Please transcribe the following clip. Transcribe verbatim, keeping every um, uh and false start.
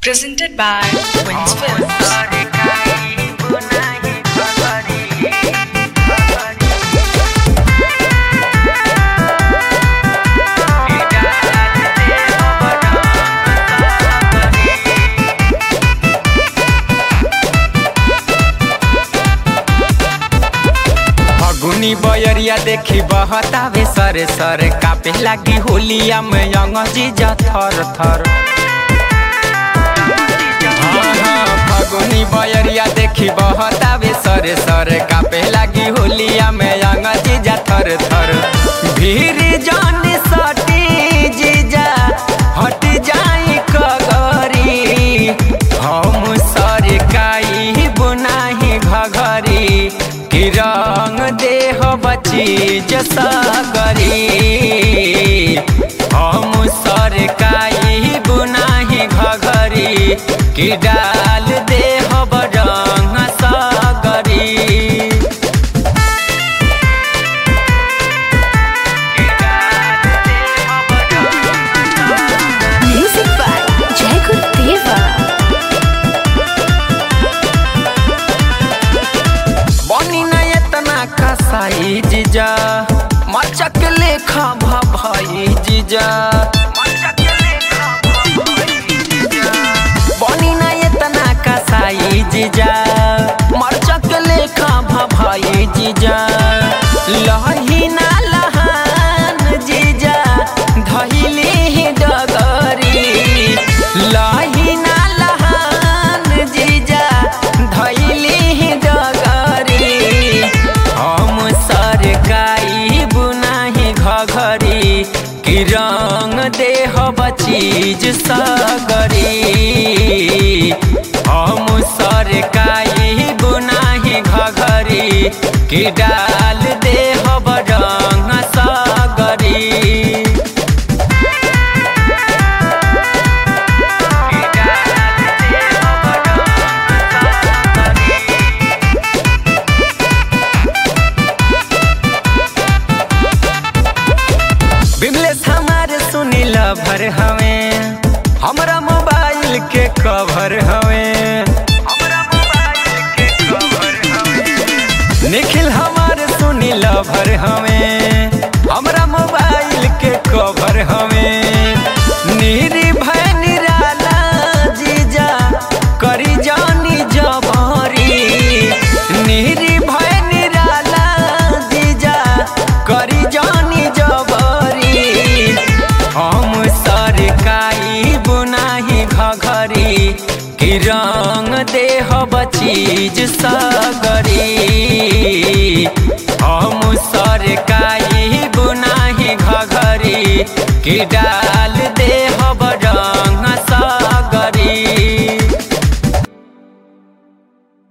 Presented by Wins Films. फगुनी बयरिया देखी बहतावे सरे सरे कापे लागी होलिया में अंगजी जा थर थर। हाँ हाँ फगुनी बयरिया देखी बहतावे सरे सरे कापे लागी होलिया में अंगजी जा थर थर। भीड़ जान सटी जीजा हट जाई कगरी हम सर काई बुनाही घघरी कि रंग देह बचीज सागरी हम सरकाई बुनाही घघरी कि डाल देह बरंग सागरी। Music by Jai Gurudeva. बनी न इतना कसाई जीजा मचक लेखा भाई जीजा बनी न इतना कसाई जीजा मचक लेखा भाई जीजा लही ना लहान जीजा धैली डगरी लही ना लहान जीजा धैली डगरी हम सरकाई बुनाही घघरी कि रंग देह बचीज सागरी हम सरकाई बुनाही घघरी कि डाल देह बरंग सागरी। बिमलेश हमारे सुनील भर हवे हमरा मोबाइल के कवर हवे निखिल हमारे सुनील भर हवे हमरा मोबाइल के कवर हवे निर्भय निराला जीजा करी जानी जबरी निर्भय निराला जीजा करी जानी जबरी हम सरकाई बुनाही घघरी कि रंग देह बचीज सागरी हम सरकाई बुनाही घघरी कि डाल